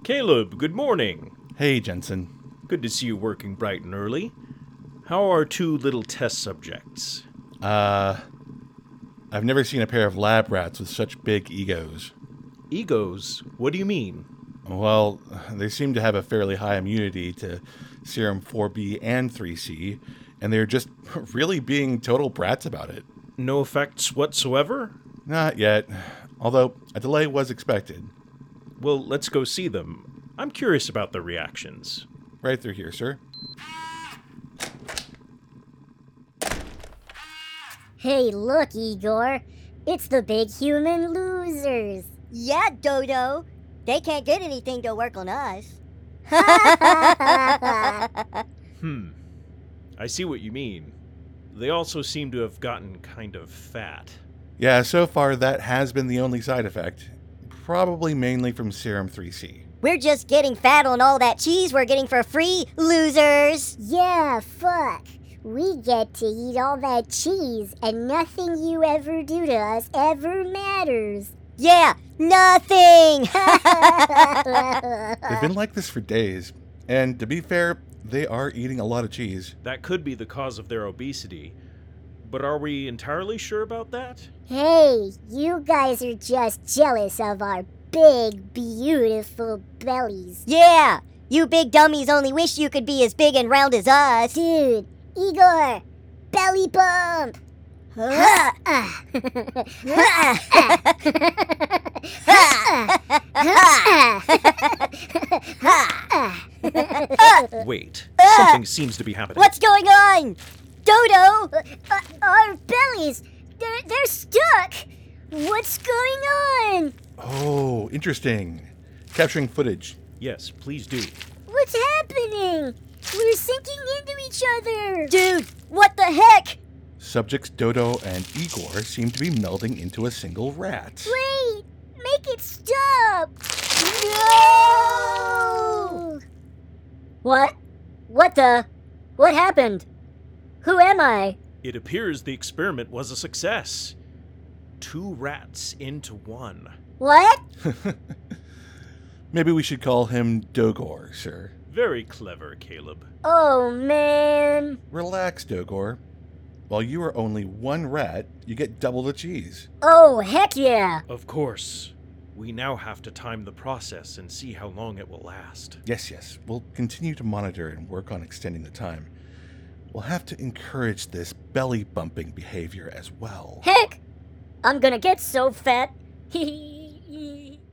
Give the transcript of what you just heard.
Caleb, good morning. Hey, Jensen. Good to see you working bright and early. How are two little test subjects? I've never seen a pair of lab rats with such big egos. Egos? What do you mean? Well, they seem to have a fairly high immunity to serum 4B and 3C, and they're just really being total brats about it. No effects whatsoever? Not yet, although a delay was expected. Well, let's go see them. I'm curious about their reactions. Right through here, sir. Hey, look, Igor. It's the big human losers. Yeah, Dodo. They can't get anything to work on us. I see what you mean. They also seem to have gotten kind of fat. Yeah, so far that has been the only side effect. Probably mainly from serum 3C. We're just getting fat on all that cheese we're getting for free, losers. Yeah, fuck. We get to eat all that cheese, and nothing you ever do to us ever matters. Yeah, nothing. They've been like this for days, and to be fair, they are eating a lot of cheese. That could be the cause of their obesity. But are we entirely sure about that? Hey, you guys are just jealous of our big, beautiful bellies. Yeah, you big dummies only wish you could be as big and round as us. Dude, Igor, belly bump! Wait, something seems to be happening. What's going on? Dodo! Our bellies, they're stuck! What's going on? Oh, interesting. Capturing footage. Yes, please do. What's happening? We're sinking into each other! Dude, what the heck? Subjects Dodo and Igor seem to be melding into a single rat. Wait! Make it stop! No! What? What happened? Who am I? It appears the experiment was a success. 2 rats into 1. What? Maybe we should call him Dogor, sir. Very clever, Caleb. Oh, man. Relax, Dogor. While you are only 1 rat, you get double the cheese. Oh, heck yeah. Of course. We now have to time the process and see how long it will last. Yes. We'll continue to monitor and work on extending the time. We'll have to encourage this belly-bumping behavior as well. Heck! I'm gonna get so fat.